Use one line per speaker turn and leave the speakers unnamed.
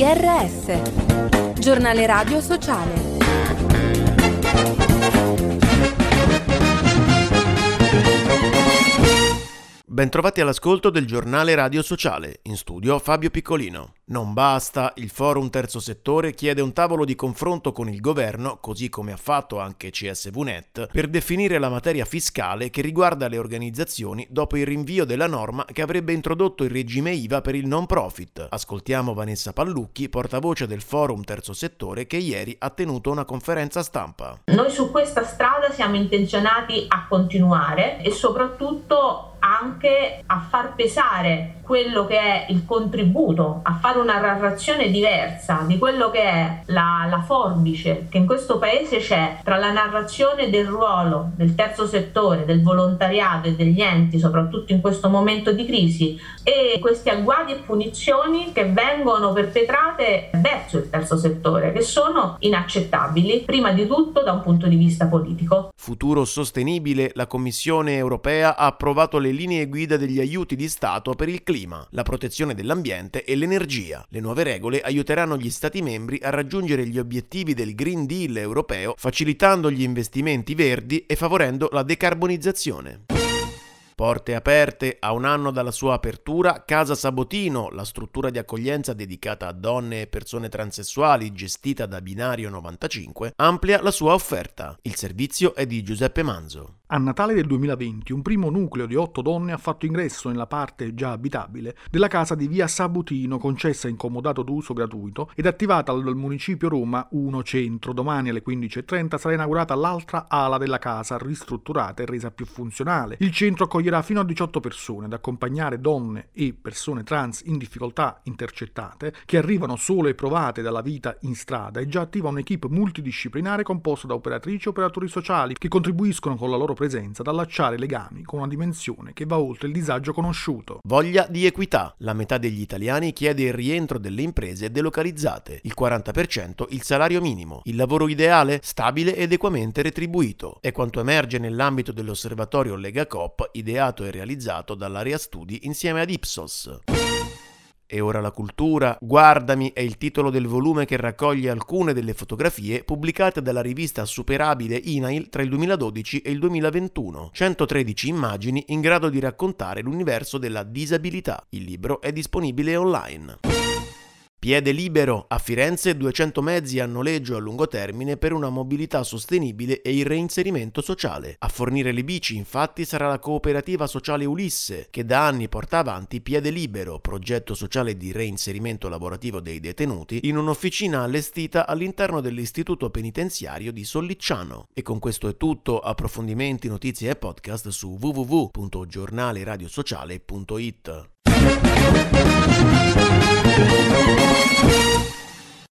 GRS, Giornale Radio Sociale.
Bentrovati all'ascolto del Giornale Radio Sociale, in studio Fabio Piccolino. Non basta, il Forum Terzo Settore chiede un tavolo di confronto con il governo, così come ha fatto anche CSVnet, per definire la materia fiscale che riguarda le organizzazioni dopo il rinvio della norma che avrebbe introdotto il regime IVA per il non profit. Ascoltiamo Vanessa Pallucchi, portavoce del Forum Terzo Settore, che ieri ha tenuto una conferenza stampa.
Noi su questa strada siamo intenzionati a continuare e soprattutto anche a far pesare quello che è il contributo, a fare una narrazione diversa di quello che è la forbice che in questo paese c'è tra la narrazione del ruolo del terzo settore, del volontariato e degli enti, soprattutto in questo momento di crisi, e questi agguati e punizioni che vengono perpetrate verso il terzo settore, che sono inaccettabili, prima di tutto da un punto di vista politico.
Futuro sostenibile, la Commissione europea ha approvato le linee guida degli aiuti di Stato per il clima, la protezione dell'ambiente e l'energia. Le nuove regole aiuteranno gli Stati membri a raggiungere gli obiettivi del Green Deal europeo, facilitando gli investimenti verdi e favorendo la decarbonizzazione. Porte aperte. A un anno dalla sua apertura, Casa Sabotino, la struttura di accoglienza dedicata a donne e persone transessuali gestita da Binario 95, amplia la sua offerta. Il servizio è di Giuseppe Manzo.
A Natale del 2020 un primo nucleo di 8 donne ha fatto ingresso nella parte già abitabile della casa di via Sabotino, concessa in comodato d'uso gratuito ed attivata dal Municipio Roma 1 Centro. Domani alle 15:30 sarà inaugurata l'altra ala della casa, ristrutturata e resa più funzionale. Il centro accoglierà fino a 18 persone ad accompagnare donne e persone trans in difficoltà intercettate che arrivano sole e provate dalla vita in strada, e già attiva un'equipe multidisciplinare composta da operatrici e operatori sociali che contribuiscono con la loro presenza ad allacciare legami con una dimensione che va oltre il disagio conosciuto.
Voglia di equità. La metà degli italiani chiede il rientro delle imprese delocalizzate, il 40% il salario minimo, il lavoro ideale stabile ed equamente retribuito. È quanto emerge nell'ambito dell'osservatorio Legacoop ideato e realizzato dall'Area Studi insieme ad Ipsos. E ora la cultura. Guardami è il titolo del volume che raccoglie alcune delle fotografie pubblicate dalla rivista Superabile INAIL tra il 2012 e il 2021. 113 immagini in grado di raccontare l'universo della disabilità. Il libro è disponibile online. Piede libero. A Firenze 200 mezzi a noleggio a lungo termine per una mobilità sostenibile e il reinserimento sociale. A fornire le bici infatti sarà la cooperativa sociale Ulisse, che da anni porta avanti Piede libero, progetto sociale di reinserimento lavorativo dei detenuti, in un'officina allestita all'interno dell'istituto penitenziario di Sollicciano. E con questo è tutto. Approfondimenti, notizie e podcast su www.giornaleradiosociale.it.